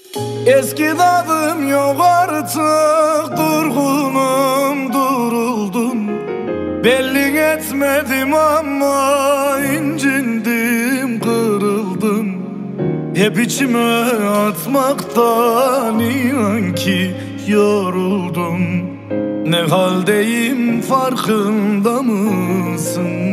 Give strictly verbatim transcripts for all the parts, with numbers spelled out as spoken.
Eski tadım yok artık, durgunum duruldum. Belli etmedim ama incindim, kırıldım. Hep içime atmaktan inan ki yoruldum. Ne haldeyim farkında mısın?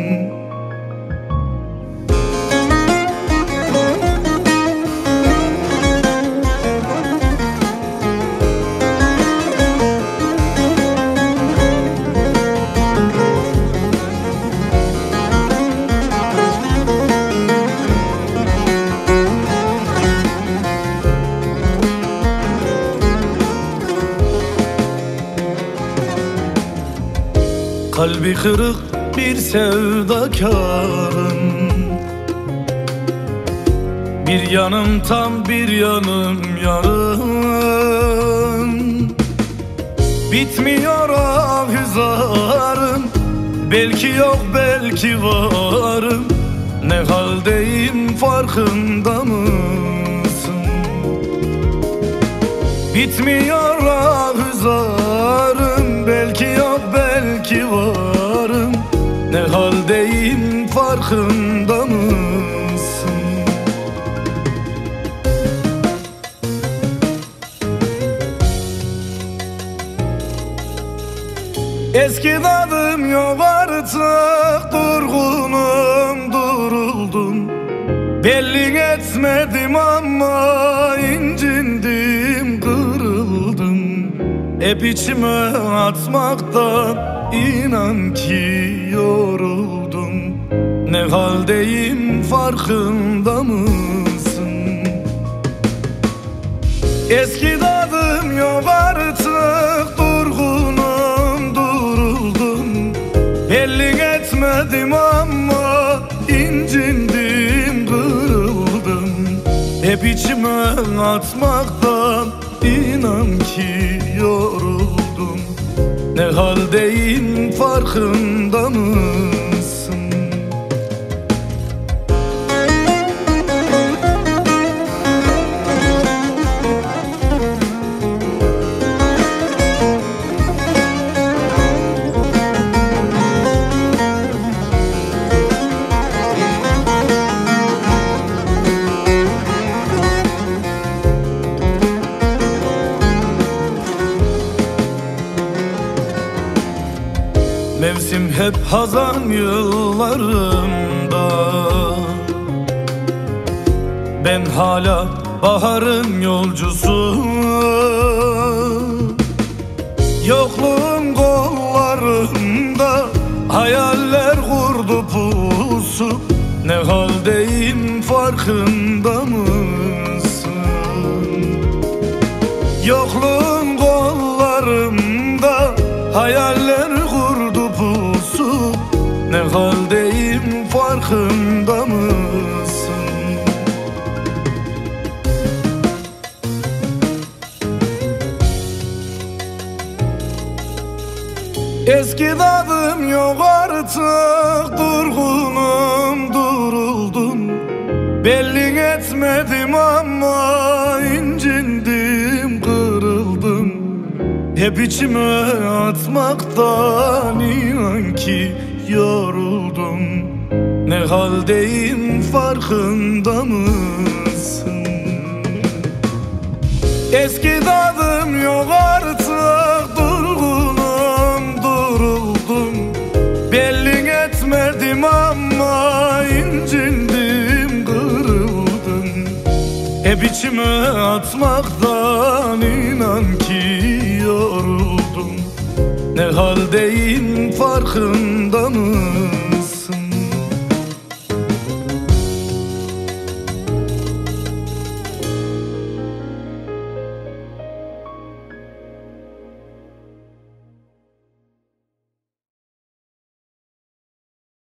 Kalbi kırık bir sevdakarım. Bir yanım tam, bir yanım yarım. Bitmiyor ahizarım. Belki yok, belki varım. Ne haldeyim farkında mısın? Bitmiyor ahizarım. Belki yok, belki varım. Ne haldeyim farkında mısın? Eski tadım yok artık, durgunum duruldum. Belli etmedim ama incindim, kırıldım. Hep içime atmaktan inan ki yoruldum. Ne haldeyim farkında mısın? Eski tadım yok artık, durgunum duruldum. Belli etmedim ama incindim, kırıldım. Hep içime atmaktan inan ki yoruldum. Ne haldeyim farkında mısın? Mevsim hep hazan yıllarımda. Ben hala baharın yolcusu. Yokluğun kollarında hayaller kurdu pusu. Ne haldeyim farkında mısın? Yokluğun kollarında hayaller kurdu pusu. Ne haldeyim farkında mısın? Eski tadım yok artık, durgunum duruldum. Belli etmedim ama incindim, kırıldım. Hep içime atmaktan inan ki yoruldum. Ne haldeyim farkında mısın? Eski tadım yok artık, durgunum duruldum. Belli etmedim ama incindim, kırıldım. Hep içime atmaktan inan ki yoruldum. Ne haldeyim farkında mısın?